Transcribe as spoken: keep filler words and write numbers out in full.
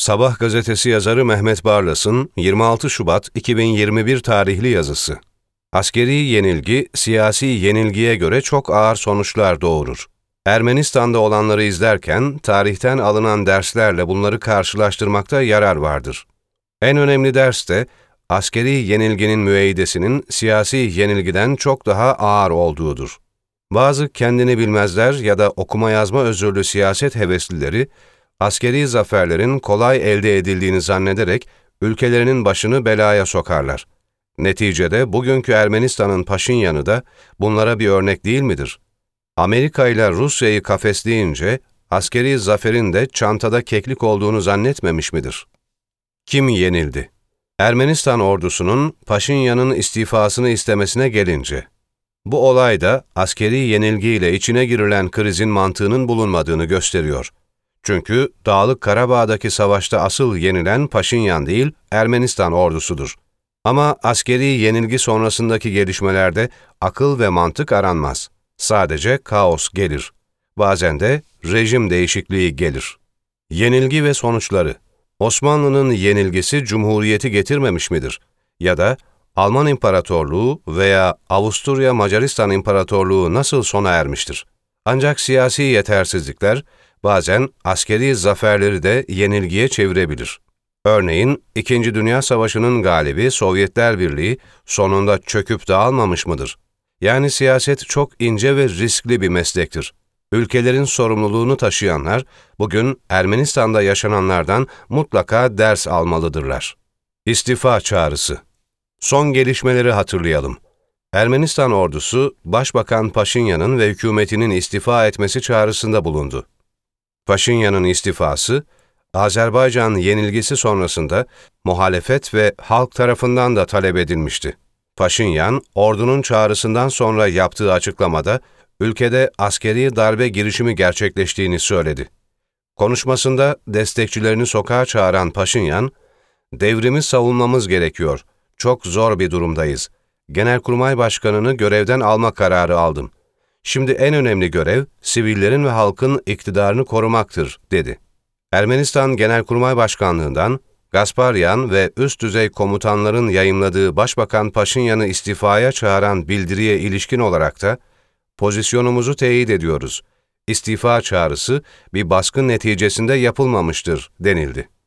Sabah gazetesi yazarı Mehmet Barlas'ın yirmi altı Şubat iki bin yirmi bir tarihli yazısı. Askeri yenilgi, siyasi yenilgiye göre çok ağır sonuçlar doğurur. Ermenistan'da olanları izlerken, tarihten alınan derslerle bunları karşılaştırmakta yarar vardır. En önemli ders de, askeri yenilginin müeyyidesinin siyasi yenilgiden çok daha ağır olduğudur. Bazı kendini bilmezler ya da okuma yazma özürlü siyaset heveslileri, askeri zaferlerin kolay elde edildiğini zannederek ülkelerinin başını belaya sokarlar. Neticede bugünkü Ermenistan'ın Paşinyan'ı da bunlara bir örnek değil midir? Amerika ile Rusya'yı kafesleyince askeri zaferin de çantada keklik olduğunu zannetmemiş midir? Kim yenildi? Ermenistan ordusunun Paşinyan'ın istifasını istemesine gelince, bu olay da askeri yenilgiyle içine girilen krizin mantığının bulunmadığını gösteriyor. Çünkü Dağlık Karabağ'daki savaşta asıl yenilen Paşinyan değil, Ermenistan ordusudur. Ama askeri yenilgi sonrasındaki gelişmelerde akıl ve mantık aranmaz. Sadece kaos gelir. Bazen de rejim değişikliği gelir. Yenilgi ve sonuçları. Osmanlı'nın yenilgisi Cumhuriyeti getirmemiş midir? Ya da Alman İmparatorluğu veya Avusturya Macaristan İmparatorluğu nasıl sona ermiştir? Ancak siyasi yetersizlikler bazen askeri zaferleri de yenilgiye çevirebilir. Örneğin, İkinci Dünya Savaşı'nın galibi Sovyetler Birliği sonunda çöküp dağılmamış mıdır? Yani siyaset çok ince ve riskli bir meslektir. Ülkelerin sorumluluğunu taşıyanlar, bugün Ermenistan'da yaşananlardan mutlaka ders almalıdırlar. İstifa çağrısı. Son gelişmeleri hatırlayalım. Ermenistan ordusu, Başbakan Paşinyan'ın ve hükümetinin istifa etmesi çağrısında bulundu. Paşinyan'ın istifası, Azerbaycan yenilgisi sonrasında muhalefet ve halk tarafından da talep edilmişti. Paşinyan, ordunun çağrısından sonra yaptığı açıklamada, ülkede askeri darbe girişimi gerçekleştiğini söyledi. Konuşmasında destekçilerini sokağa çağıran Paşinyan, "Devrimi savunmamız gerekiyor, çok zor bir durumdayız. Genelkurmay Başkanı'nı görevden alma kararı aldım. Şimdi en önemli görev, sivillerin ve halkın iktidarını korumaktır," dedi. Ermenistan Genelkurmay Başkanlığından, Gasparyan ve üst düzey komutanların yayımladığı Başbakan Paşinyan'ı istifaya çağıran bildiriye ilişkin olarak da, "Pozisyonumuzu teyit ediyoruz. İstifa çağrısı bir baskın neticesinde yapılmamıştır," denildi.